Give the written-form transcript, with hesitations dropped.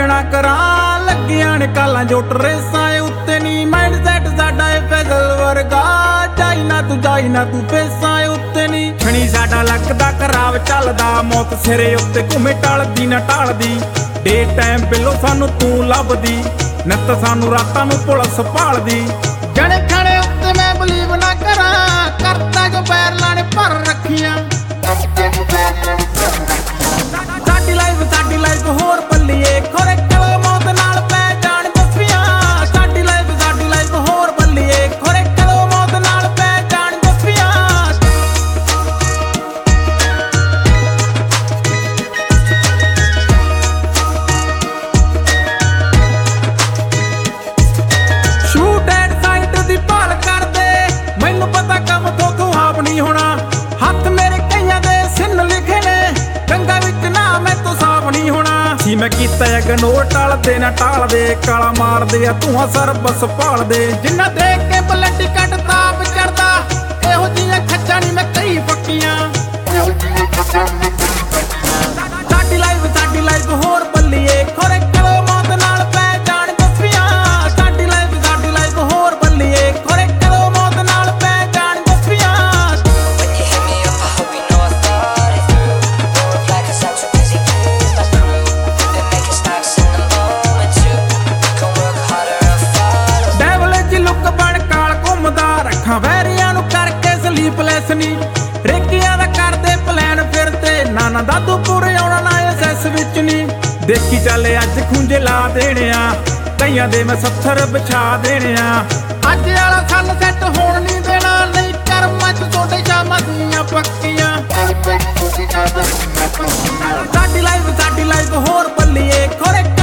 ਨਾ ਕਰਾਂ ਲੱਗੀਆਂ ਨੇ ਕਾਲਾਂ ਜੁੱਟ ਰੇਸਾਂ ਉੱਤੇ ਨੀ ਮਾਈਂਡਸੈਟ ਸਾਡਾ ਏ ਫੈਜ਼ਲ ਵਰਗਾ ਜਾਈ ਨਾ ਤੂੰ ਫੇਸਾਂ ਉੱਤੇ ਨੀ ਛਣੀ ਸਾਡਾ ਲੱਗਦਾ ਖਰਾਬ ਚੱਲਦਾ ਮੌਤ ਸਿਰੇ ਉੱਤੇ ਘੁੰਮੇ ਟਲਦੀ ਨਾ ਟਾਲਦੀ ਡੇ ਟਾਈਮ ਬਿੱਲੋ ਸਾਨੂੰ ਤੂੰ ਲੱਭਦੀ ਨਿੱਤ ਸਾਨੂੰ ਰਾਤਾਂ ਨੂੰ ਪੁਲਿਸ ਭਾਲਦੀ ਜਣੇ ਖਾਣੇ ਉੱਤੇ ਮੈਂ ਬਲੀਵ ਨਾ ਕਰਾਂ ਕਰਤਾ ਜੋ ਪੈਰ ਲਾਣੇ ਭਰ ਰੱਖੀਆਂ ਸਾਡੀ ਲਾਈਫ ਹੋਰ ਬੱਲੀਏ ਖੋਰੇ ਕਲੋ ਮੌਤ ਨਾਲ ਪੈ ਜਾਣ ਜੱਫੀਆਂ ਸਾਡੀ ਲਾਈਫ ਹੋਰ ਬੱਲੀਏ ਖੋਰੇ ਕਲੋ ਮੌਤ ਨਾਲ ਪੈ ਜਾਣ ਜੱਫੀਆਂ ਸ਼ੂਟ ਐਟ ਸਾਈਟ ਦੀ ਭਾਲ ਕਰਦੇ ਮੈਨੂੰ ਪਤਾ ਕੰਮ ਤੋਂ ਆਪ ਨਹੀਂ ਹੋਣਾ ਹੱਥ ਮੇਰੇ ਕਈਆਂ ਦੇ ਸਿੰਨ ਲਿਖੇ ਨੇ ਗੰਗਾ ਵਿੱਚ ਨਾ ਮੈਂ ਤੋਂ ਸਾਫ ਨਹੀਂ ਹੋਣਾ ਸੀ ਮੈਂ ਕੀਤਾ ਇਗਨੋਰ ਟਾਲਦੇ ਨਾ ਟਾਲਦੇ ਕਾਲਾ ਮਾਰਦੇ ਆ ਧੂਆਂ ਸਰਬਸ ਭਾਲਦੇ ਜਿੰਨਾ ਦੇਖ ਕੇ ਬਲੱਡੀ ਕੱਟਦਾ ਵਿਚਰਦਾ ਇਹੋ ਜਿਹੀਆਂ ਖੱਚਾਂ ਨੀ ਮੈਂ ਕਈ ਫੱਕੀਆਂ ਸਾਡੀ ਲਾਈਫ ਹੋਰ ਬੱਲੀਏ ਖੋਰੇ ਕਲੋ ਮੌਤ ਨਾਲ ਪੈ ਜਾਣ ਜੱਫੀਆਂ ਸਾਡੀ ਲਾਈਫ ਹੋਰ ਬੱਲੀਏ ਖੋਰੇ ਕਲੋ ਮੌਤ ਨਾਲ ਪੈ ਜਾਣ ਜੱਫੀਆਂ ਰੱਖਾਂ ਵੈਰੀਆਂ ਨੂੰ ਕਰਕੇ ਸਲੀਪਲੈਸ ਨੀ ਰੇਕੀਆਂ ਦਾ ਕਰਦੇ ਪਲਾਨ ਫਿਰ ਤੇ ਨਾਨਾ ਦਾਦੂ ਪੂਰੇ ਆਉਣਾ ਨਾ ਐਸਐਸ ਵਿੱਚ ਨੀ ਦੇਖੀ ਚੱਲੇ ਅੱਜ ਖੁੰਝੇ ਲਾ ਦੇਣਿਆ ਕਈਆਂ ਦੇ ਮੈਂ 70 ਵਿਛਾ ਦੇਣਿਆ ਅੱਜ ਵਾਲਾ ਸਨਸੈਟ ਹੋਣ ਨਹੀਂ ਦੇਣਾ ਨਹੀਂ ਕਰਮਾਂ ਚ ਤੁਹਾਡੇ ਸ਼ਾਮਾਂ ਦੀਆਂ ਪੱਕੀਆਂ ਸਾਡੀ ਲਾਈਫ ਹੋਰ ਬੱਲੀਏ ਖੋਰੇ